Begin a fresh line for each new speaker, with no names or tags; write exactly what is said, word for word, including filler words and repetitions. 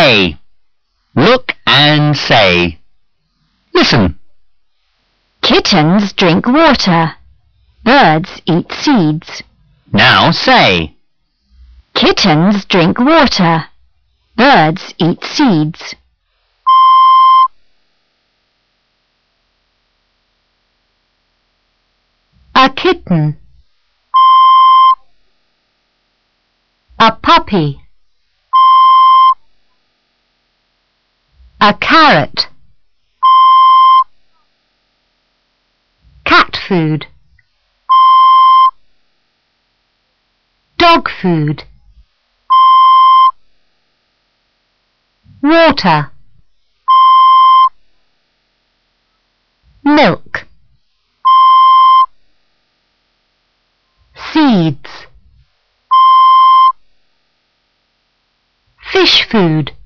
A. Look and say. Listen.
Kittens drink water. Birds eat seeds.
Now say.
Kittens drink water. Birds eat seeds. A kitten. A puppy. A carrot. Cat food. Dog food. Water. Milk. Seeds. Fish food.